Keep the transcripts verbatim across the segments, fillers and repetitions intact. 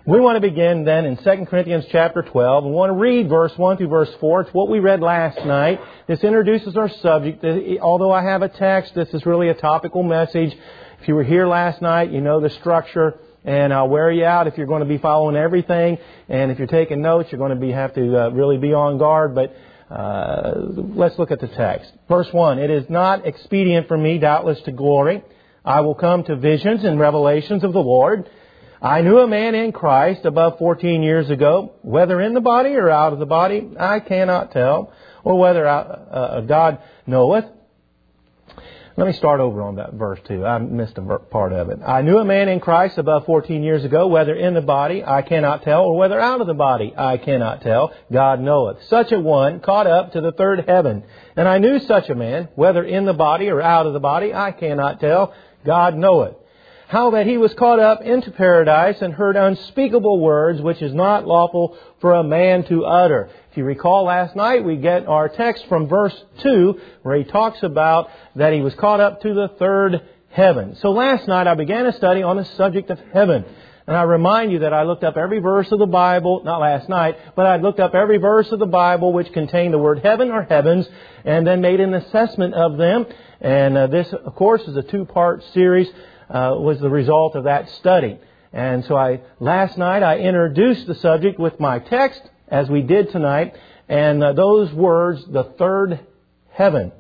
We want to begin then in Second Corinthians chapter twelve. We want to read verse one through verse four. It's what we read last night. This introduces our subject. Although I have a text, this is really a topical message. If you were here last night, you know the structure. And I'll wear you out if you're going to be following everything. And if you're taking notes, you're going to be have to uh, really be on guard. But uh, let's look at the text. Verse one, it is not expedient for me, doubtless, to glory. I will come to visions and revelations of the Lord. I knew a man in Christ above fourteen years ago, whether in the body or out of the body, I cannot tell, or whether uh, God knoweth. Let me start over on that verse two. I missed a part of it. I knew a man in Christ above fourteen years ago, whether in the body, I cannot tell, or whether out of the body, I cannot tell. God knoweth. Such a one caught up to the third heaven. And I knew such a man, whether in the body or out of the body, I cannot tell. God knoweth. How that he was caught up into paradise and heard unspeakable words, which is not lawful for a man to utter. If you recall last night, we get our text from verse two, where he talks about that he was caught up to the third heaven. So last night I began a study on the subject of heaven. And I remind you that I looked up every verse of the Bible, not last night, but I looked up every verse of the Bible which contained the word heaven or heavens, and then made an assessment of them. And uh, this, of course, is a two-part series. Uh, was the result of that study. And so I last night I introduced the subject with my text, as we did tonight, and uh, those words, the third heaven.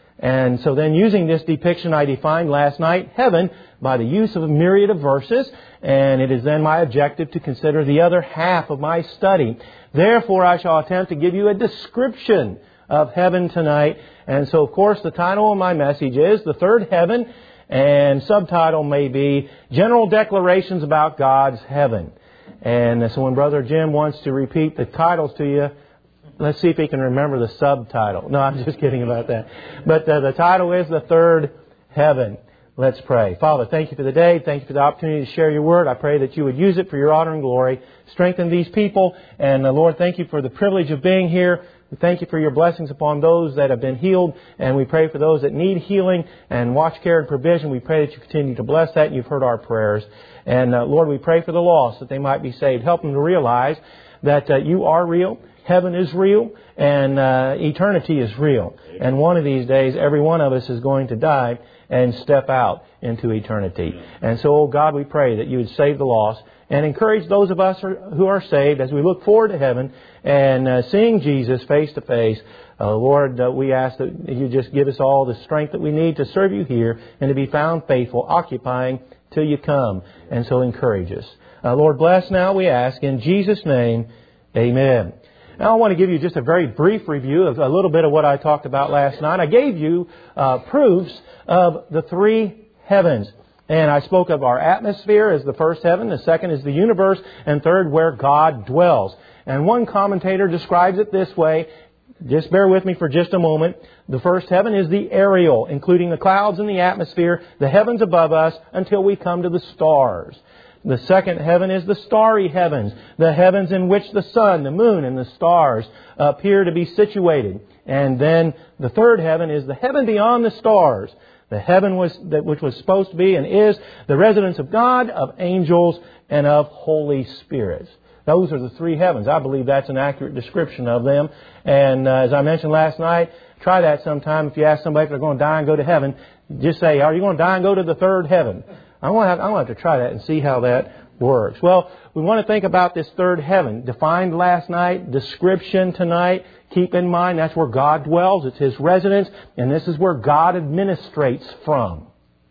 And so then using this depiction, I defined last night heaven by the use of a myriad of verses, and it is then my objective to consider the other half of my study. Therefore, I shall attempt to give you a description of heaven tonight. And so, of course, the title of my message is The Third Heaven, and subtitle may be General Declarations About God's Heaven. And so when Brother Jim wants to repeat the titles to you, let's see if he can remember the subtitle. No, I'm just kidding about that. But uh, the title is The Third Heaven. Let's pray. Father, thank you for the day. Thank you for the opportunity to share your word. I pray that you would use it for your honor and glory. Strengthen these people. And uh, Lord, thank you for the privilege of being here. We thank you for your blessings upon those that have been healed, and we pray for those that need healing and watch, care, and provision. We pray that you continue to bless that, and you've heard our prayers. And uh, Lord, we pray for the lost, that they might be saved. Help them to realize that uh, you are real, heaven is real, and uh, eternity is real. And one of these days, every one of us is going to die and step out into eternity. And so, oh God, we pray that you would save the lost and encourage those of us who are saved as we look forward to heaven and uh, seeing Jesus face to face. Uh, Lord, uh, we ask that you just give us all the strength that we need to serve you here and to be found faithful, occupying till you come. And so encourage us. Uh, Lord, bless now, we ask. In Jesus' name, amen. Now I want to give you just a very brief review of a little bit of what I talked about last night. I gave you uh, proofs of the three heavens. And I spoke of our atmosphere as the first heaven, the second is the universe, and third, where God dwells. And one commentator describes it this way. Just bear with me for just a moment. The first heaven is the aerial, including the clouds and the atmosphere, the heavens above us, until we come to the stars. The second heaven is the starry heavens, the heavens in which the sun, the moon, and the stars appear to be situated. And then the third heaven is the heaven beyond the stars. The heaven was that which was supposed to be and is the residence of God, of angels, and of Holy Spirits. Those are the three heavens. I believe that's an accurate description of them. And uh, as I mentioned last night, try that sometime. If you ask somebody if they're going to die and go to heaven, just say, are you going to die and go to the third heaven? I'm going to have, I'm going to, have to try that and see how that works. Well, we want to think about this third heaven. Defined last night, description tonight. Keep in mind that's where God dwells. It's His residence. And this is where God administrates from.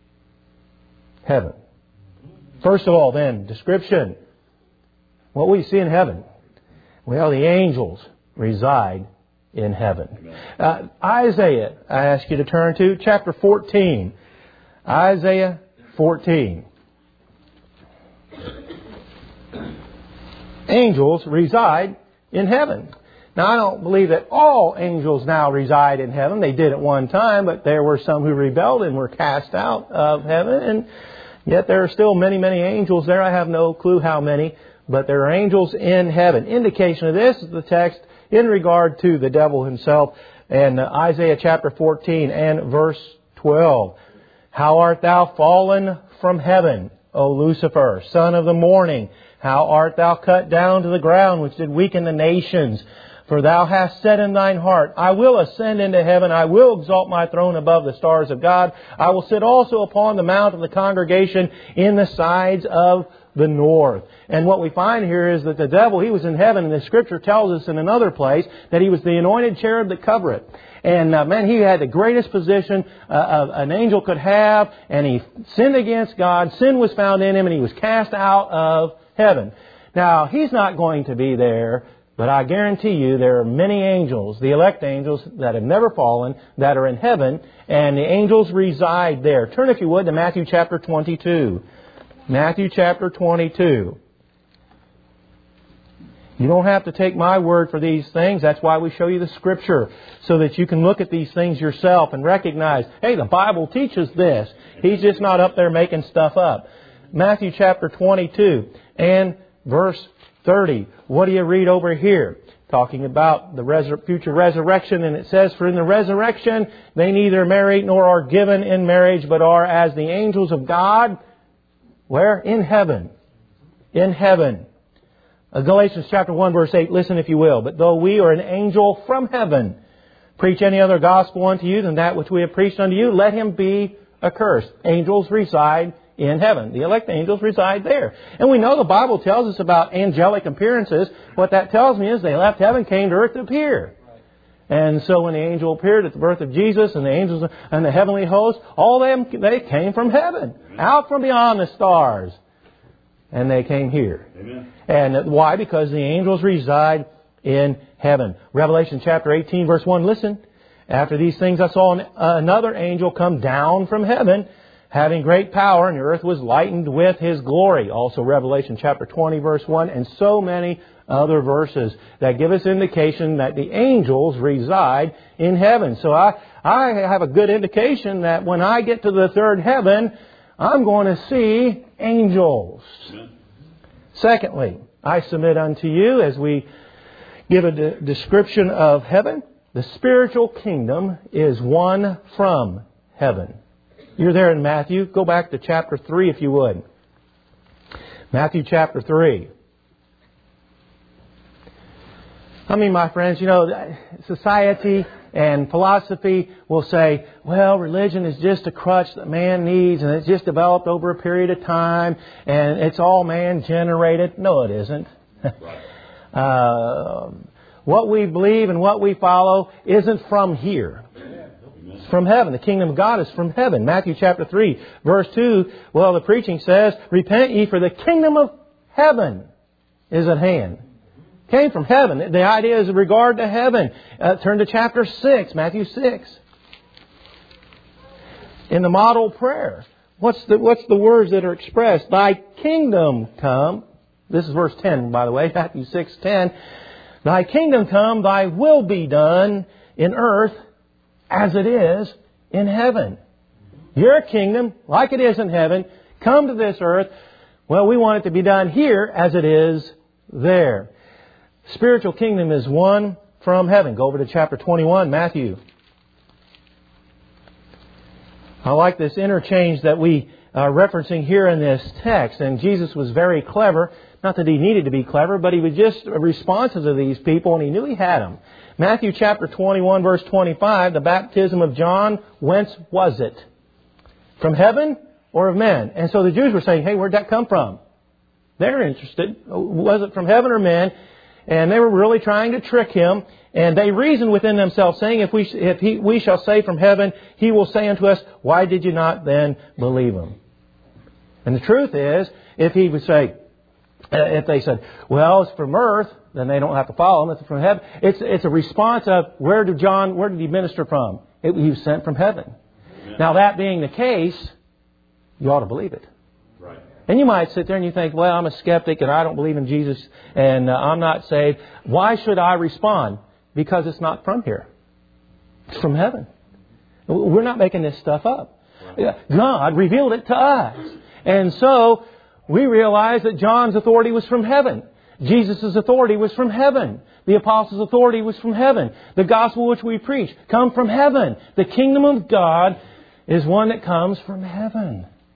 Heaven. First of all then, description. What will you see in heaven? Well, the angels reside in heaven. Uh, Isaiah, I ask you to turn to chapter fourteen. Isaiah fourteen. Angels reside in heaven. Now, I don't believe that all angels now reside in heaven. They did at one time, but there were some who rebelled and were cast out of heaven. And yet there are still many, many angels there. I have no clue how many, but there are angels in heaven. Indication of this is the text in regard to the devil himself. And uh, Isaiah chapter fourteen and verse twelve. How art thou fallen from heaven, O Lucifer, son of the morning? How art thou cut down to the ground, which did weaken the nations? For thou hast said in thine heart, I will ascend into heaven, I will exalt my throne above the stars of God. I will sit also upon the mount of the congregation in the sides of the north. And what we find here is that the devil, he was in heaven, and the Scripture tells us in another place that he was the anointed cherub that covereth. And uh, man, he had the greatest position uh, an angel could have, and he sinned against God. Sin was found in him, and he was cast out of heaven. Now, he's not going to be there, but I guarantee you there are many angels, the elect angels that have never fallen, that are in heaven, and the angels reside there. Turn, if you would, to Matthew chapter twenty-two. Matthew chapter twenty-two. You don't have to take my word for these things. That's why we show you the Scripture, so that you can look at these things yourself and recognize, hey, the Bible teaches this. He's just not up there making stuff up. Matthew chapter twenty-two and verse thirty. What do you read over here? Talking about the resur- future resurrection, and it says, for in the resurrection they neither marry nor are given in marriage, but are as the angels of God. Where? In heaven. In heaven. Uh, Galatians chapter one verse eight, listen if you will. But though we are an angel from heaven, preach any other gospel unto you than that which we have preached unto you, let him be accursed. Angels reside in heaven. The elect angels reside there. And we know the Bible tells us about angelic appearances. What that tells me is they left heaven, came to earth to appear. And so when the angel appeared at the birth of Jesus, and the angels and the heavenly host, all them, they came from heaven, out from beyond the stars. And they came here. Amen. And why? Because the angels reside in heaven. Revelation chapter eighteen verse one, listen. After these things I saw another angel come down from heaven, having great power, and the earth was lightened with his glory. Also Revelation chapter twenty verse one, and so many other verses that give us indication that the angels reside in heaven. So I, I have a good indication that when I get to the third heaven, I'm going to see angels. Amen. Secondly, I submit unto you, as we give a de- description of heaven, the spiritual kingdom is one from heaven. You're there in Matthew. Go back to chapter three if you would. Matthew chapter three. I mean, my friends, you know, society and philosophy will say, well, religion is just a crutch that man needs, and it's just developed over a period of time, and it's all man-generated. No, it isn't. uh, what we believe and what we follow isn't from here. It's from heaven. The kingdom of God is from heaven. Matthew chapter three, verse two, well, the preaching says, repent ye, for the kingdom of heaven is at hand. Came from heaven. The idea is in regard to heaven. Uh, turn to chapter six, Matthew six. In the model prayer, what's the what's the words that are expressed? Thy kingdom come. This is verse ten, by the way, Matthew six ten. Thy kingdom come, thy will be done in earth as it is in heaven. Your kingdom, like it is in heaven, come to this earth. Well, we want it to be done here as it is there. Spiritual kingdom is one from heaven. Go over to chapter twenty-one, Matthew. I like this interchange that we are referencing here in this text. And Jesus was very clever. Not that he needed to be clever, but he was just responsive to these people, and he knew he had them. Matthew chapter twenty-one, verse twenty-five, the baptism of John, whence was it? From heaven or of men? And so the Jews were saying, hey, where'd that come from? They're interested. Was it from heaven or men? And they were really trying to trick him. And they reasoned within themselves, saying, if we if he, we shall say from heaven, he will say unto us, why did you not then believe him? And the truth is, if he would say, if they said, well, it's from earth, then they don't have to follow him. It's from heaven. It's it's a response of, where did John, where did he minister from? It, he was sent from heaven. Amen. Now, that being the case, you ought to believe it. Right. And you might sit there and you think, well, I'm a skeptic and I don't believe in Jesus and uh, I'm not saved. Why should I respond? Because it's not from here. It's from heaven. We're not making this stuff up. Right. God revealed it to us. And so we realize that John's authority was from heaven. Jesus' authority was from heaven. The apostles' authority was from heaven. The gospel which we preach come from heaven. The kingdom of God is one that comes from heaven.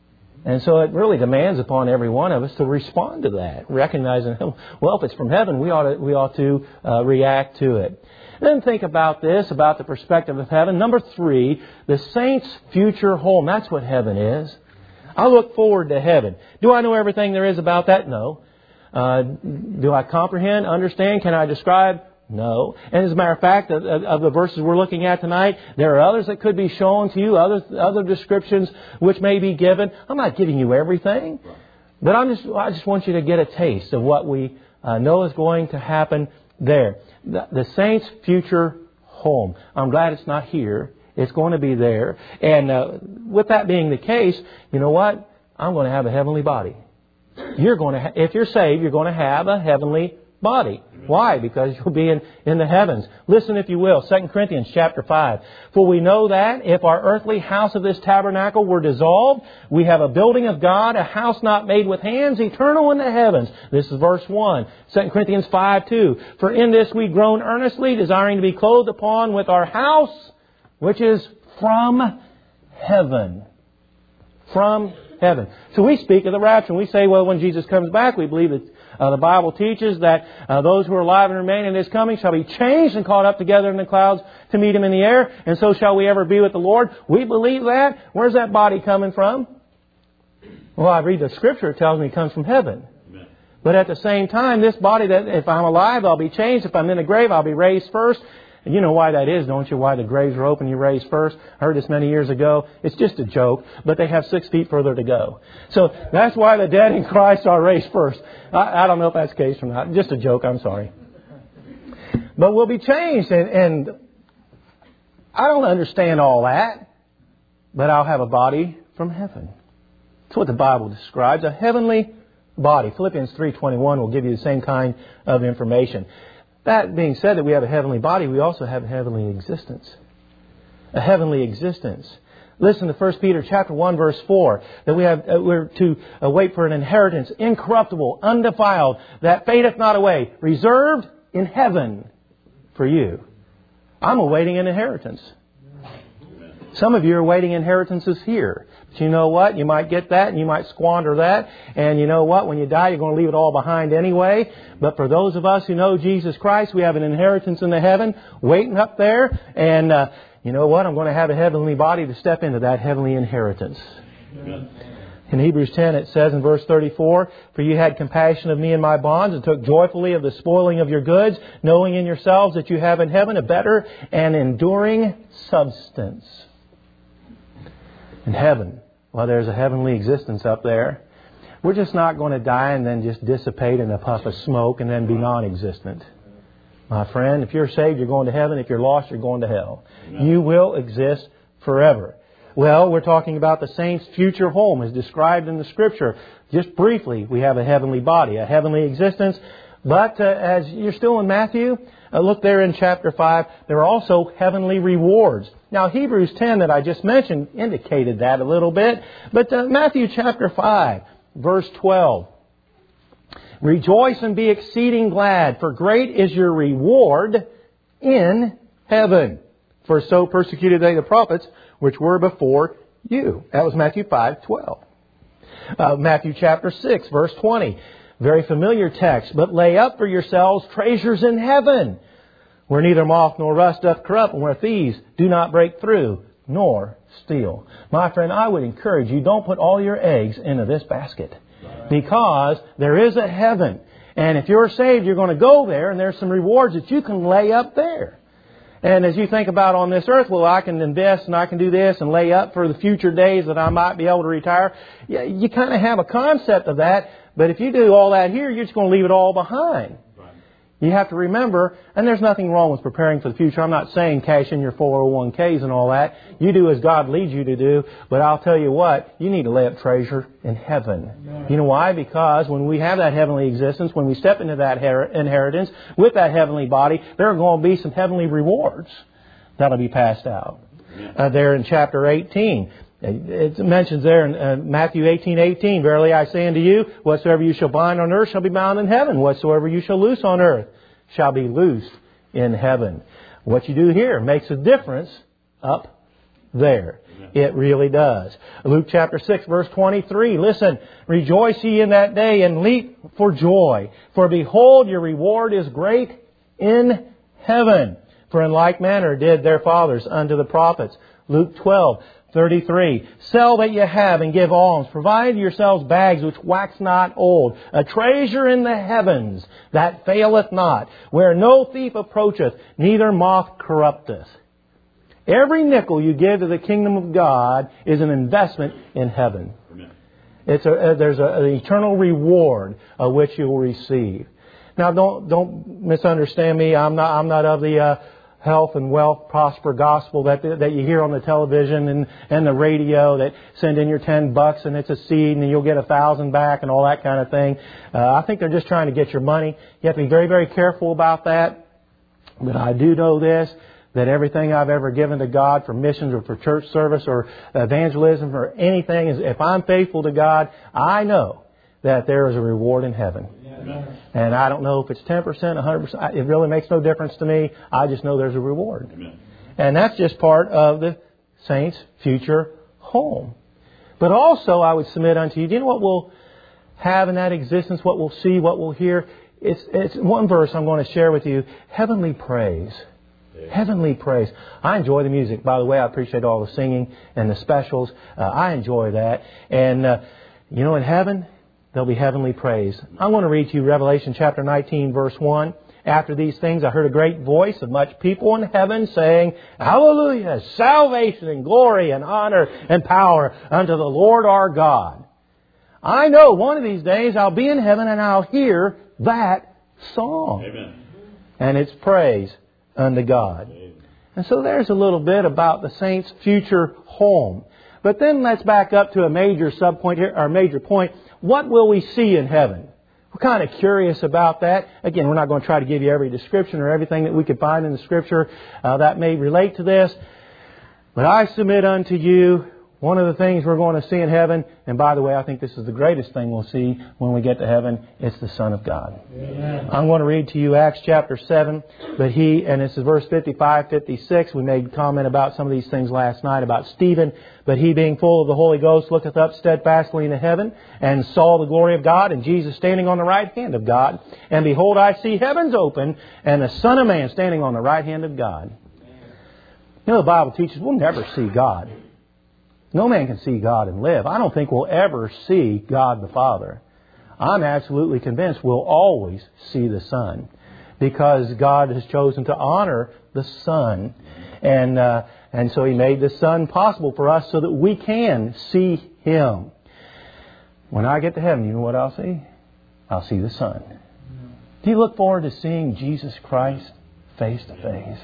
And so it really demands upon every one of us to respond to that, recognizing, well, if it's from heaven, we ought to, we ought to uh, react to it. Then think about this, about the perspective of heaven. Number three, the saints' future home. That's what heaven is. I look forward to heaven. Do I know everything there is about that? No. Uh, do I comprehend, understand? Can I describe? No. And as a matter of fact, of, of the verses we're looking at tonight, there are others that could be shown to you, other other descriptions which may be given. I'm not giving you everything, but I'm just I just want you to get a taste of what we uh, know is going to happen there. The, the saints' future home. I'm glad it's not here. It's going to be there. And uh, with that being the case, you know what? I'm going to have a heavenly body. You're going to, ha- if you're saved, you're going to have a heavenly body. Why? Because you'll be in, in the heavens. Listen, if you will, Second Corinthians chapter five. For we know that if our earthly house of this tabernacle were dissolved, we have a building of God, a house not made with hands, eternal in the heavens. This is verse one. Second Corinthians five two. For in this we groan earnestly, desiring to be clothed upon with our house, which is from heaven. From heaven. So we speak of the rapture, and we say, well, when Jesus comes back, we believe that Uh, the Bible teaches that uh, those who are alive and remain in His coming shall be changed and caught up together in the clouds to meet Him in the air. And so shall we ever be with the Lord. We believe that. Where's that body coming from? Well, I read the Scripture. It tells me it comes from heaven. Amen. But at the same time, this body, that if I'm alive, I'll be changed. If I'm in the grave, I'll be raised first. And you know why that is, don't you? Why the graves are open, you raise first. I heard this many years ago. It's just a joke, but they have six feet further to go. So that's why the dead in Christ are raised first. I, I don't know if that's the case or not. Just a joke, I'm sorry. But we'll be changed, and, and I don't understand all that, but I'll have a body from heaven. That's what the Bible describes, a heavenly body. Philippians three twenty-one will give you the same kind of information. That being said that we have a heavenly body, we also have a heavenly existence. A heavenly existence. Listen to First Peter chapter one verse four. That we have, uh, we're to uh, wait for an inheritance, incorruptible, undefiled, that fadeth not away, reserved in heaven for you. I'm awaiting an inheritance. Some of you are waiting inheritances here. But you know what? You might get that and you might squander that. And you know what? When you die, you're going to leave it all behind anyway. But for those of us who know Jesus Christ, we have an inheritance in the heaven waiting up there. And uh, you know what? I'm going to have a heavenly body to step into that heavenly inheritance. Amen. In Hebrews ten it says in verse thirty-four, for you had compassion of me and my bonds and took joyfully of the spoiling of your goods, knowing in yourselves that you have in heaven a better and enduring substance. In heaven, well, there's a heavenly existence up there. We're just not going to die and then just dissipate in a puff of smoke and then be non-existent. My friend, if you're saved, you're going to heaven. If you're lost, you're going to hell. Amen. You will exist forever. Well, we're talking about the saints' future home as described in the Scripture. Just briefly, we have a heavenly body, a heavenly existence. But uh, as you're still in Matthew, uh, look there in chapter five, there are also heavenly rewards. Now, Hebrews ten that I just mentioned indicated that a little bit. But uh, Matthew chapter five, verse twelve. Rejoice and be exceeding glad, for great is your reward in heaven. For so persecuted they the prophets which were before you. That was Matthew five twelve. Uh, Matthew chapter six, verse twenty. Very familiar text. But lay up for yourselves treasures in heaven, where neither moth nor rust doth corrupt, and where thieves do not break through, nor steal. My friend, I would encourage you, don't put all your eggs into this basket. Because there is a heaven. And if you're saved, you're going to go there, and there's some rewards that you can lay up there. And as you think about on this earth, well, I can invest and I can do this and lay up for the future days that I might be able to retire. You, you kind of have a concept of that. But if you do all that here, you're just going to leave it all behind. You have to remember, and there's nothing wrong with preparing for the future. I'm not saying cash in your four oh one k's and all that. You do as God leads you to do. But I'll tell you what, you need to lay up treasure in heaven. Amen. You know why? Because when we have that heavenly existence, when we step into that inheritance with that heavenly body, there are going to be some heavenly rewards that'll be passed out. Uh, there in chapter eighteen. It mentions there in uh, Matthew eighteen eighteen, verily I say unto you, whatsoever you shall bind on earth shall be bound in heaven. Whatsoever you shall loose on earth shall be loosed in heaven. What you do here makes a difference up there. It really does. Luke chapter six, verse twenty-three. Listen, rejoice ye in that day and leap for joy. For behold, your reward is great in heaven. For in like manner did their fathers unto the prophets. Luke twelve, thirty-three. Sell that ye have and give alms. Provide yourselves bags which wax not old. A treasure in the heavens that faileth not. Where no thief approacheth, neither moth corrupteth. Every nickel you give to the kingdom of God is an investment in heaven. It's a, there's a, an eternal reward of which you will receive. Now, don't don't misunderstand me. I'm not I'm not of the uh, health and wealth, prosper gospel that that you hear on the television and, and the radio that send in your ten bucks and it's a seed and you'll get a thousand back and all that kind of thing. Uh, I think they're just trying to get your money. You have to be very, very careful about that. But I do know this, that everything I've ever given to God for missions or for church service or evangelism or anything, is if I'm faithful to God, I know that there is a reward in heaven. Amen. And I don't know if it's ten percent, one hundred percent. It really makes no difference to me. I just know there's a reward. Amen. And that's just part of the saints' future home. But also, I would submit unto you, do you know what we'll have in that existence, what we'll see, what we'll hear? It's, it's one verse I'm going to share with you. Heavenly praise. Heavenly praise. I enjoy the music. By the way, I appreciate all the singing and the specials. Uh, I enjoy that. And, uh, you know, in heaven, there'll be heavenly praise. I'm going to read to you Revelation chapter nineteen, verse one. After these things, I heard a great voice of much people in heaven saying, Hallelujah! Salvation and glory and honor and power unto the Lord our God. I know one of these days I'll be in heaven and I'll hear that song. Amen. And it's praise unto God. Amen. And so there's a little bit about the saints' future home. But then let's back up to a major subpoint here, or major point. What will we see in heaven? We're kind of curious about that. Again, we're not going to try to give you every description or everything that we could find in the Scripture uh, that may relate to this. But I submit unto you, one of the things we're going to see in heaven, and by the way, I think this is the greatest thing we'll see when we get to heaven, it's the Son of God. Amen. I'm going to read to you Acts chapter seven, but he, and this is verse fifty-five, fifty-six, we made comment about some of these things last night about Stephen, but he being full of the Holy Ghost looketh up steadfastly into heaven, and saw the glory of God, and Jesus standing on the right hand of God. And behold, I see heavens open, and the Son of Man standing on the right hand of God. You know, the Bible teaches we'll never see God. No man can see God and live. I don't think we'll ever see God the Father. I'm absolutely convinced we'll always see the Son, because God has chosen to honor the Son. And uh, and so He made the Son possible for us so that we can see Him. When I get to heaven, you know what I'll see? I'll see the Son. Do you look forward to seeing Jesus Christ face to face?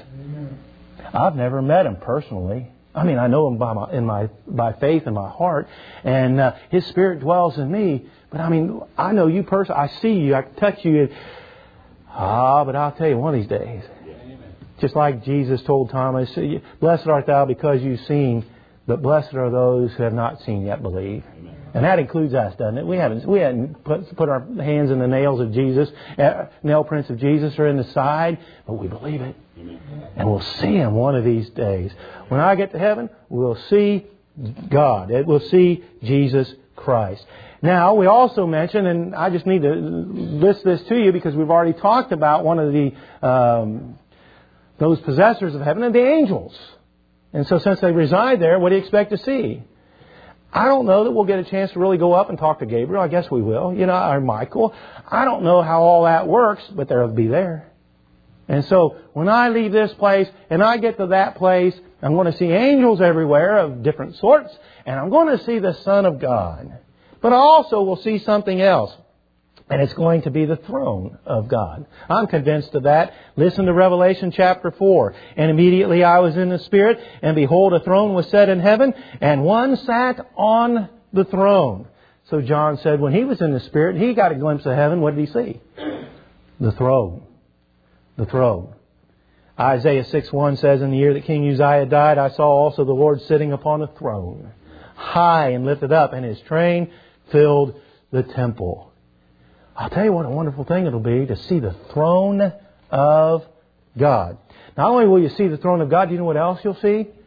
I've never met Him personally. I mean, I know Him by my, in my by faith in my heart, and uh, His Spirit dwells in me. But I mean, I know you personally. I see you. I can touch you. Ah, but I'll tell you, one of these days, just like Jesus told Thomas, "Blessed art thou because you've seen, but blessed are those who have not seen yet believe." Amen. And that includes us, doesn't it? We haven't we hadn't put, put our hands in the nails of Jesus, uh, nail prints of Jesus are in the side, but we believe it. Amen. And we'll see Him one of these days. When I get to heaven, we'll see God. We'll see Jesus Christ. Now, we also mentioned, and I just need to list this to you because we've already talked about one of the um, those possessors of heaven and the angels. And so since they reside there, what do you expect to see? I don't know that we'll get a chance to really go up and talk to Gabriel. I guess we will, you know, or Michael. I don't know how all that works, but they'll be there. And so when I leave this place and I get to that place, I'm going to see angels everywhere of different sorts, and I'm going to see the Son of God. But I also will see something else, and it's going to be the throne of God. I'm convinced of that. Listen to Revelation chapter four. And immediately I was in the Spirit, and behold, a throne was set in heaven, and one sat on the throne. So John said when he was in the Spirit, he got a glimpse of heaven. What did he see? The throne. The throne. Isaiah six one says, in the year that King Uzziah died, I saw also the Lord sitting upon a throne, high and lifted up, and His train filled the temple. I'll tell you what a wonderful thing it'll be to see the throne of God. Not only will you see the throne of God, do you know what else you'll see?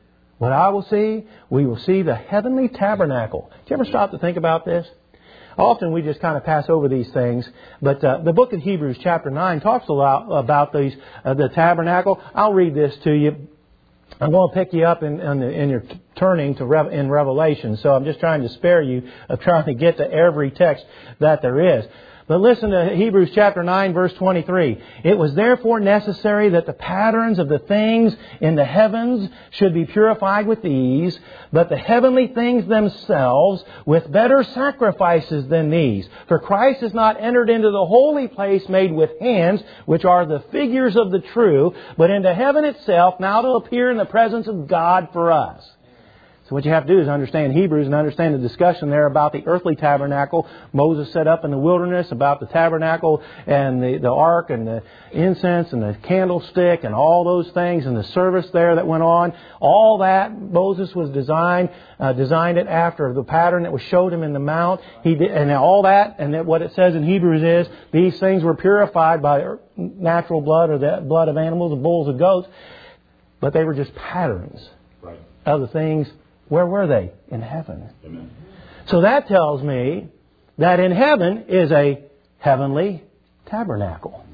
What I will see, we will see the heavenly tabernacle. Do you ever stop to think about this? Often we just kind of pass over these things, but uh, the book of Hebrews chapter nine talks a lot about these, uh, the tabernacle. I'll read this to you. I'm going to pick you up in, in, the, in your turning to Rev, in Revelation, so I'm just trying to spare you of trying to get to every text that there is. But listen to Hebrews chapter nine, verse twenty-three. It was therefore necessary that the patterns of the things in the heavens should be purified with these, but the heavenly things themselves with better sacrifices than these. For Christ has not entered into the holy place made with hands, which are the figures of the true, but into heaven itself, now to appear in the presence of God for us. So what you have to do is understand Hebrews and understand the discussion there about the earthly tabernacle Moses set up in the wilderness, about the tabernacle and the, the ark and the incense and the candlestick and all those things and the service there that went on. All that Moses was designed, uh, designed it after the pattern that was showed him in the mount. He did, and all that, and that what it says in Hebrews is these things were purified by natural blood or the blood of animals, of bulls, and goats, but they were just patterns right. of the things. Where were they? In heaven. Amen. So that tells me that in heaven is a heavenly tabernacle.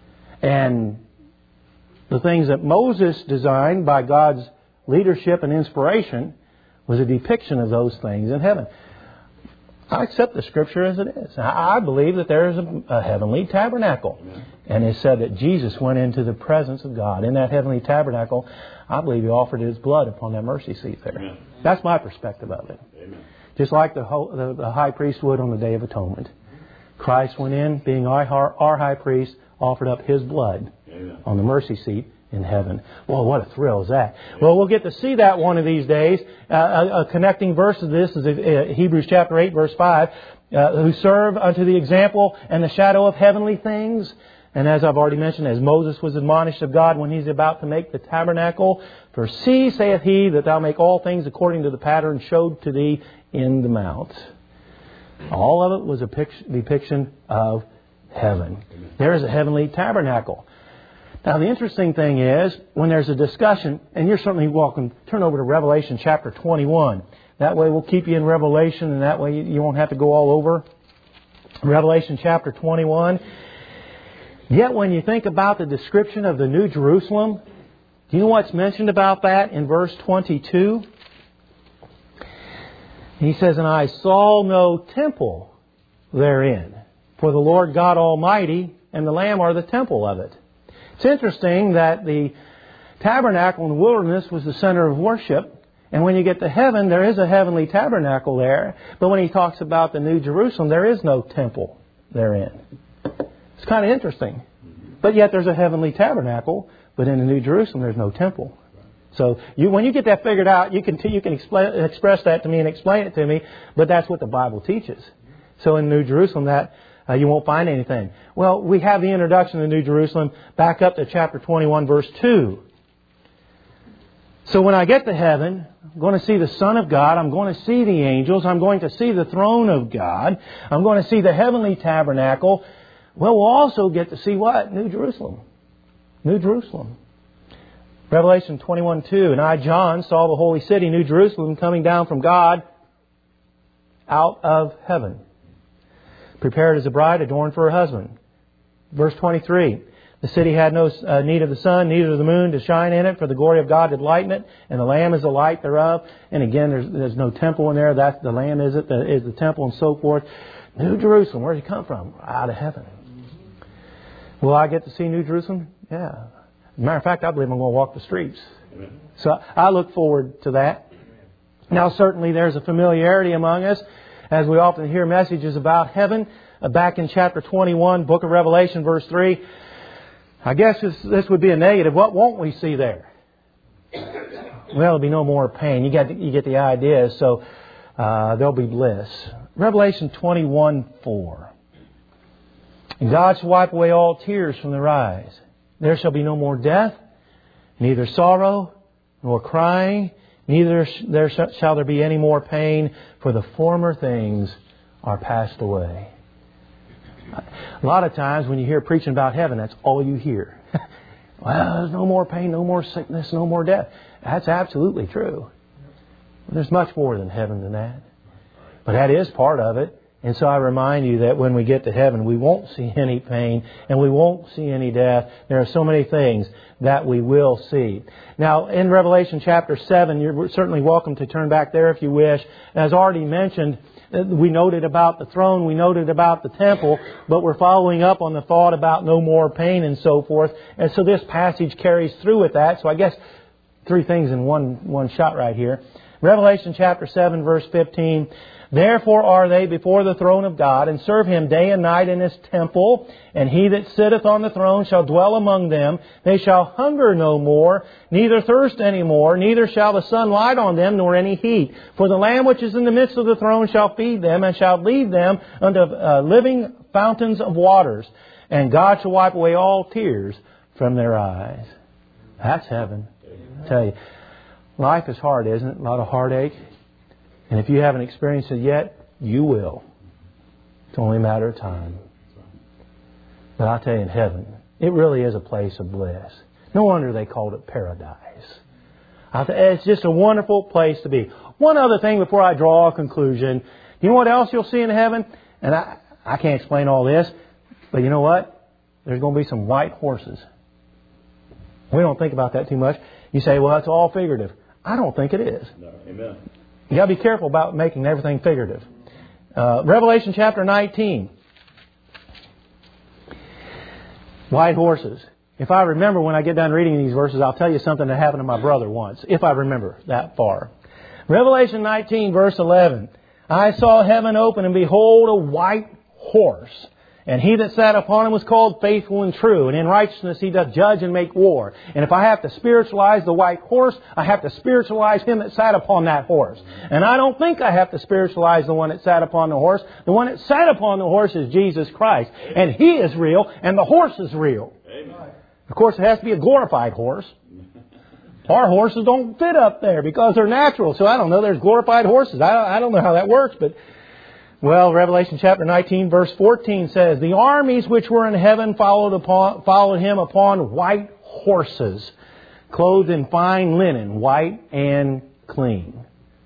And the things that Moses designed by God's leadership and inspiration was a depiction of those things in heaven. I accept the Scripture as it is. I believe that there is a, a heavenly tabernacle. Amen. And it said that Jesus went into the presence of God. In that heavenly tabernacle, I believe He offered His blood upon that mercy seat there. Amen. That's my perspective of it. Amen. Just like the, the, the high priest would on the Day of Atonement. Christ went in, being our, our high priest, offered up His blood Amen. On the mercy seat in heaven. Well, what a thrill is that? Well, we'll get to see that one of these days. Uh, a, a connecting verse of this is uh, Hebrews chapter eight, verse five. Uh, who serve unto the example and the shadow of heavenly things. And as I've already mentioned, as Moses was admonished of God when he's about to make the tabernacle, for see, saith He, that thou make all things according to the pattern showed to thee in the mount. All of it was a depiction of heaven. There is a heavenly tabernacle. Now, the interesting thing is, when there's a discussion, and you're certainly welcome, turn over to Revelation chapter twenty-one. That way we'll keep you in Revelation, and that way you won't have to go all over. Revelation chapter twenty-one. Yet when you think about the description of the New Jerusalem, do you know what's mentioned about that in verse twenty-two? He says, and I saw no temple therein, for the Lord God Almighty and the Lamb are the temple of it. It's interesting that the tabernacle in the wilderness was the center of worship. And when you get to heaven, there is a heavenly tabernacle there. But when he talks about the New Jerusalem, there is no temple therein. It's kind of interesting. But yet there's a heavenly tabernacle, but in the New Jerusalem there's no temple. So you, when you get that figured out, you can you can explain, express that to me and explain it to me. But that's what the Bible teaches. So in New Jerusalem, that uh, you won't find anything. Well, we have the introduction to New Jerusalem back up to chapter twenty-one, verse two. So when I get to heaven, I'm going to see the Son of God. I'm going to see the angels. I'm going to see the throne of God. I'm going to see the heavenly tabernacle. Well, we'll also get to see what? New Jerusalem. New Jerusalem. Revelation twenty-one two. And I, John, saw the holy city, New Jerusalem, coming down from God out of heaven, prepared as a bride adorned for her husband. Verse twenty-three. The city had no uh, need of the sun, neither of the moon to shine in it, for the glory of God did lighten it, and the Lamb is the light thereof. And again, there's, there's no temple in there. That's the Lamb is it, the, is the temple, and so forth. New Jerusalem, where did it come from? Out of heaven. Will I get to see New Jerusalem? Yeah. As a matter of fact, I believe I'm going to walk the streets. Amen. So I look forward to that. Now, certainly there's a familiarity among us, as we often hear messages about heaven. Uh, back in chapter twenty-one, book of Revelation, verse three. I guess this, this would be a negative. What won't we see there? Well, there'll be no more pain. You get the, you get the idea. So uh, there'll be bliss. Revelation twenty-one four. And God shall wipe away all tears from their eyes. There shall be no more death, neither sorrow, nor crying, neither there shall there be any more pain, for the former things are passed away. A lot of times when you hear preaching about heaven, that's all you hear. Well, there's no more pain, no more sickness, no more death. That's absolutely true. There's much more than heaven than that. But that is part of it. And so I remind you that when we get to heaven, we won't see any pain and we won't see any death. There are so many things that we will see. Now, in Revelation chapter seven, you're certainly welcome to turn back there if you wish. As already mentioned, we noted about the throne, we noted about the temple, but we're following up on the thought about no more pain and so forth. And so this passage carries through with that. So I guess three things in one, one shot right here. Revelation chapter seven, verse fifteen. Therefore are they before the throne of God, and serve Him day and night in His temple. And He that sitteth on the throne shall dwell among them. They shall hunger no more, neither thirst any more, neither shall the sun light on them, nor any heat. For the Lamb which is in the midst of the throne shall feed them, and shall lead them unto uh, living fountains of waters. And God shall wipe away all tears from their eyes. That's heaven. I tell you, life is hard, isn't it? A lot of heartache. And if you haven't experienced it yet, you will. It's only a matter of time. But I'll tell you, in heaven, it really is a place of bliss. No wonder they called it paradise. I'll tell you, it's just a wonderful place to be. One other thing before I draw a conclusion. You know what else you'll see in heaven? And I, I can't explain all this, but you know what? There's going to be some white horses. We don't think about that too much. You say, well, that's all figurative. I don't think it is. No. Amen. You got to be careful about making everything figurative. Uh, Revelation chapter nineteen. White horses. If I remember when I get done reading these verses, I'll tell you something that happened to my brother once, if I remember that far. Revelation nineteen, verse eleven. I saw heaven open, and behold, a white horse. And he that sat upon him was called Faithful and True. And in righteousness he doth judge and make war. And if I have to spiritualize the white horse, I have to spiritualize him that sat upon that horse. And I don't think I have to spiritualize the one that sat upon the horse. The one that sat upon the horse is Jesus Christ. And He is real, and the horse is real. Amen. Of course, it has to be a glorified horse. Our horses don't fit up there because they're natural. So I don't know, there's glorified horses. I, I don't know how that works, but... Well, Revelation chapter nineteen, verse fourteen says, the armies which were in heaven followed upon, followed Him upon white horses, clothed in fine linen, white and clean.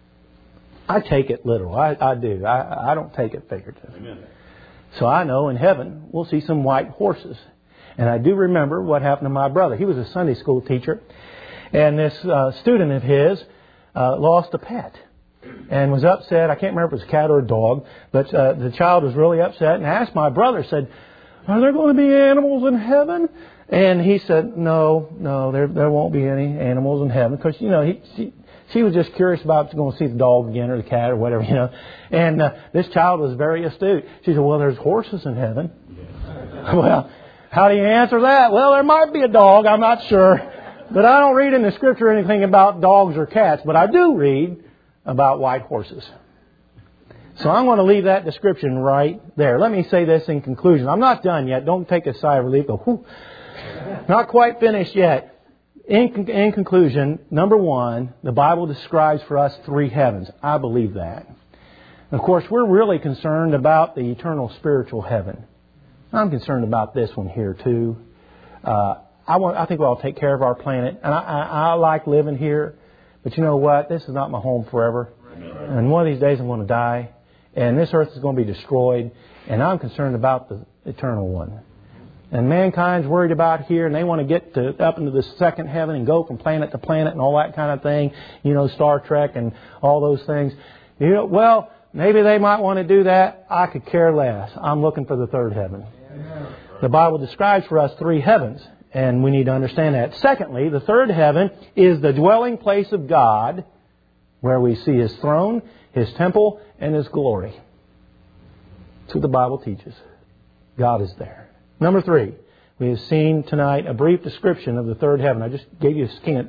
I take it literal. I, I do. I, I don't take it figurative. Amen. So I know in heaven we'll see some white horses. And I do remember what happened to my brother. He was a Sunday school teacher. And this uh, student of his uh, lost a pet. And was upset. I can't remember if it was a cat or a dog. But uh, the child was really upset and asked my brother, said, are there going to be animals in heaven? And he said, no, no, there there won't be any animals in heaven. Because, you know, he, she, she was just curious about going to see the dog again or the cat or whatever, you know. And uh, this child was very astute. She said, well, there's horses in heaven. Yeah. Well, how do you answer that? Well, there might be a dog. I'm not sure. But I don't read in the Scripture anything about dogs or cats. But I do read about white horses. So I'm going to leave that description right there. Let me say this in conclusion. I'm not done yet. Don't take a sigh of relief. Go, whew. Not quite finished yet. In, in conclusion, number one, the Bible describes for us three heavens. I believe that. Of course, we're really concerned about the eternal spiritual heaven. I'm concerned about this one here too. Uh, I want. I think we'll take care of our planet. And I, I, I like living here. But you know what? This is not my home forever. Amen. And one of these days I'm going to die. And this earth is going to be destroyed. And I'm concerned about the eternal one. And mankind's worried about here. And they want to get to, up into the second heaven and go from planet to planet and all that kind of thing. You know, Star Trek and all those things. You know, well, maybe they might want to do that. I could care less. I'm looking for the third heaven. Amen. The Bible describes for us three heavens. And we need to understand that. Secondly, the third heaven is the dwelling place of God, where we see His throne, His temple, and His glory. That's what the Bible teaches. God is there. Number three, we have seen tonight a brief description of the third heaven. I just gave you a scant.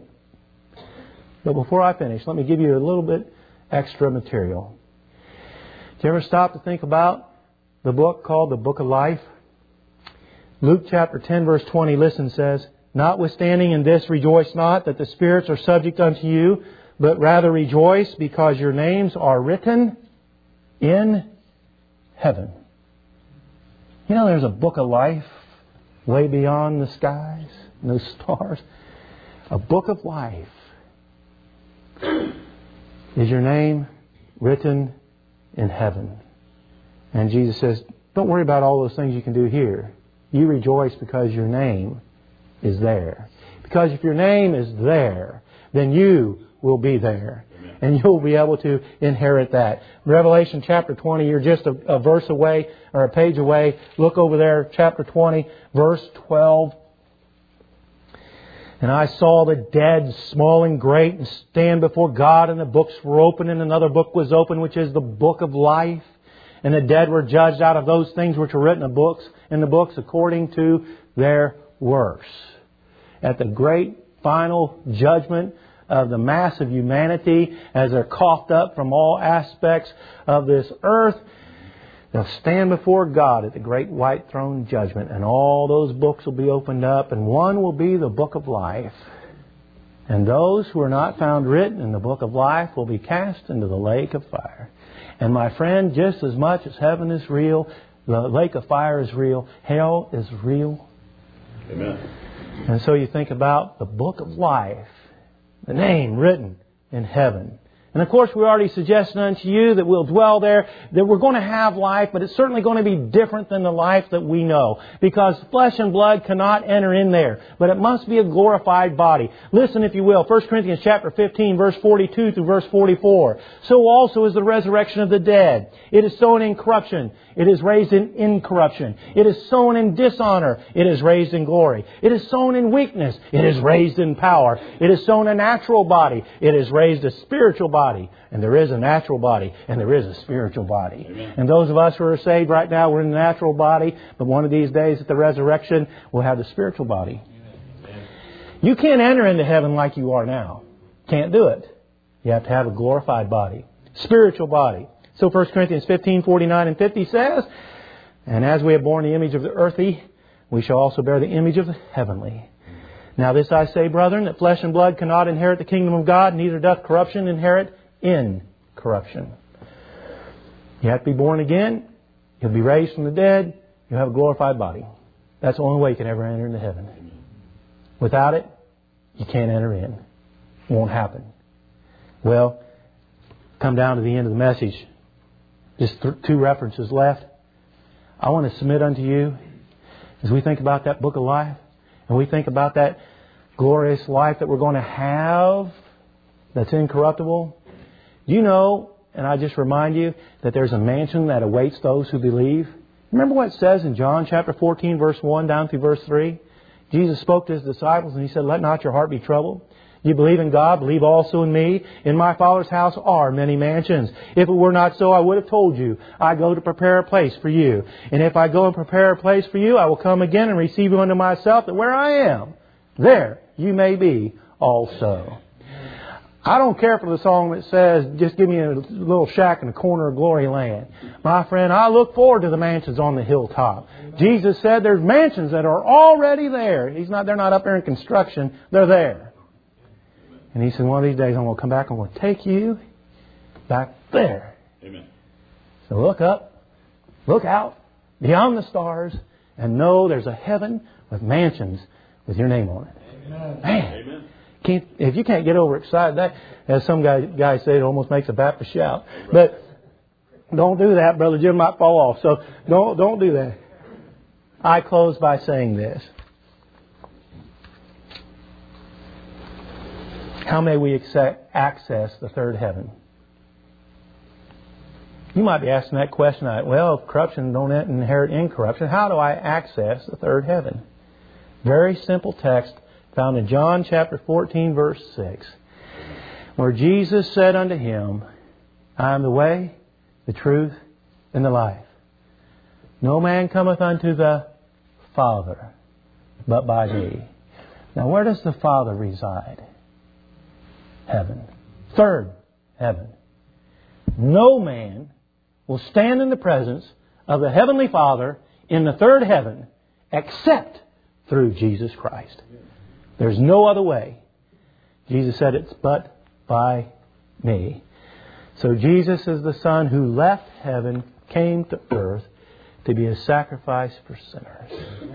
But before I finish, let me give you a little bit extra material. Did you ever stop to think about the book called the Book of Life? Luke chapter ten, verse twenty, listen, says, notwithstanding in this rejoice not that the spirits are subject unto you, but rather rejoice because your names are written in heaven. You know, there's a book of life way beyond the skies and those stars. A book of life Is your name written in heaven? And Jesus says, don't worry about all those things you can do here. You rejoice because your name is there. Because if your name is there, then you will be there. Amen. And you'll be able to inherit that. Revelation chapter twenty, you're just a, a verse away or a page away. Look over there, chapter twenty, verse twelve. And I saw the dead, small and great, and stand before God, and the books were open, and another book was open, which is the book of life. And the dead were judged out of those things which were written in the books, in the books according to their works. At the great final judgment of the mass of humanity, as they're coughed up from all aspects of this earth, they'll stand before God at the great white throne judgment, and all those books will be opened up, and one will be the book of life. And those who are not found written in the book of life will be cast into the lake of fire. And my friend, just as much as heaven is real, the lake of fire is real, hell is real. Amen. And so you think about the book of life, the name written in heaven. And of course, we already suggested unto you that we'll dwell there, that we're going to have life, but it's certainly going to be different than the life that we know. Because flesh and blood cannot enter in there, but it must be a glorified body. Listen, if you will, First Corinthians chapter fifteen, verse forty-two through verse forty-four. So also is the resurrection of the dead. It is sown in corruption. It is raised in incorruption. It is sown in dishonor. It is raised in glory. It is sown in weakness. It is raised in power. It is sown a natural body. It is raised a spiritual body. And there is a natural body, and there is a spiritual body. Amen. And those of us who are saved right now, we're in the natural body, but one of these days at the resurrection, we'll have the spiritual body. Amen. You can't enter into heaven like you are now. Can't do it. You have to have a glorified body, spiritual body. So First Corinthians fifteen, forty-nine and fifty says, and as we have borne the image of the earthly, we shall also bear the image of the heavenly. Now this I say, brethren, that flesh and blood cannot inherit the kingdom of God, neither doth corruption inherit incorruption. You have to be born again. You'll be raised from the dead. You'll have a glorified body. That's the only way you can ever enter into heaven. Without it, you can't enter in. It won't happen. Well, come down to the end of the message. Just th- two references left. I want to submit unto you, as we think about that book of life, and we think about that glorious life that we're going to have that's incorruptible. You know, and I just remind you that there's a mansion that awaits those who believe. Remember what it says in John chapter fourteen, verse one down through verse three? Jesus spoke to His disciples and He said, let not your heart be troubled. You believe in God, believe also in me. In my Father's house are many mansions. If it were not so, I would have told you. I go to prepare a place for you. And if I go and prepare a place for you, I will come again and receive you unto myself, that where I am, there you may be also. I don't care for the song that says, just give me a little shack in the corner of glory land. My friend, I look forward to the mansions on the hilltop. Jesus said there's mansions that are already there. He's not, they're not up there in construction. They're there. And He said, one of these days I'm going to come back and I'm going to take you back there. Amen. So look up, look out, beyond the stars, and know there's a heaven with mansions with your name on it. Amen. Man, Amen. Can't, if you can't get overexcited, that, as some guy, guy said, it almost makes a Baptist shout. But don't do that, Brother Jim might fall off. So don't, don't do that. I close by saying this. How may we accept, access the third heaven? You might be asking that question. Well, if corruption don't inherit incorruption, how do I access the third heaven? Very simple text found in John chapter fourteen, verse six, where Jesus said unto him, I am the way, the truth, and the life. No man cometh unto the Father but by me. Now, where does the Father reside? Heaven. Third heaven. No man will stand in the presence of the Heavenly Father in the third heaven except through Jesus Christ. There's no other way. Jesus said it's but by me. So Jesus is the Son who left heaven, came to earth to be a sacrifice for sinners.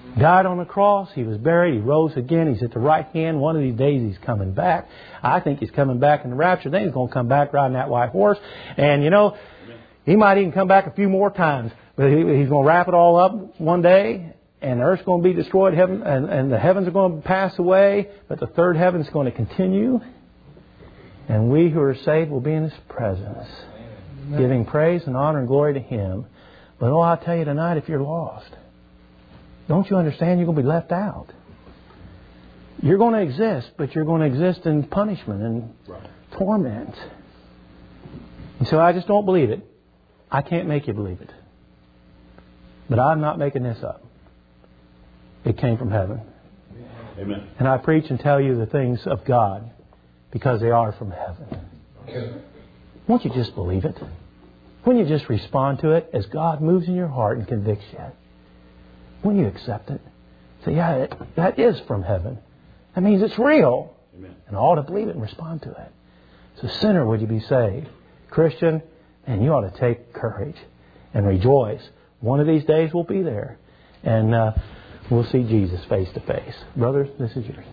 Died on the cross. He was buried. He rose again. He's at the right hand. One of these days He's coming back. I think He's coming back in the rapture. Then He's going to come back riding that white horse. And, you know, He might even come back a few more times. But he, He's going to wrap it all up one day. And the earth's going to be destroyed. Heaven, and, and the heavens are going to pass away. But the third heaven's going to continue. And we who are saved will be in His presence, giving praise and honor and glory to Him. But oh, I'll tell you tonight, if you're lost, don't you understand you're going to be left out? You're going to exist, but you're going to exist in punishment and right. torment. And so I just don't believe it. I can't make you believe it. But I'm not making this up. It came from heaven. Amen. And I preach and tell you the things of God because they are from heaven. Okay. Won't you just believe it? Won't you just respond to it as God moves in your heart and convicts you? When you accept it, say, yeah, it, that is from heaven. That means it's real. Amen. And I ought to believe it and respond to it. So, sinner, would you be saved? Christian, and you ought to take courage and rejoice. One of these days we'll be there. And uh, we'll see Jesus face to face. Brothers, this is yours.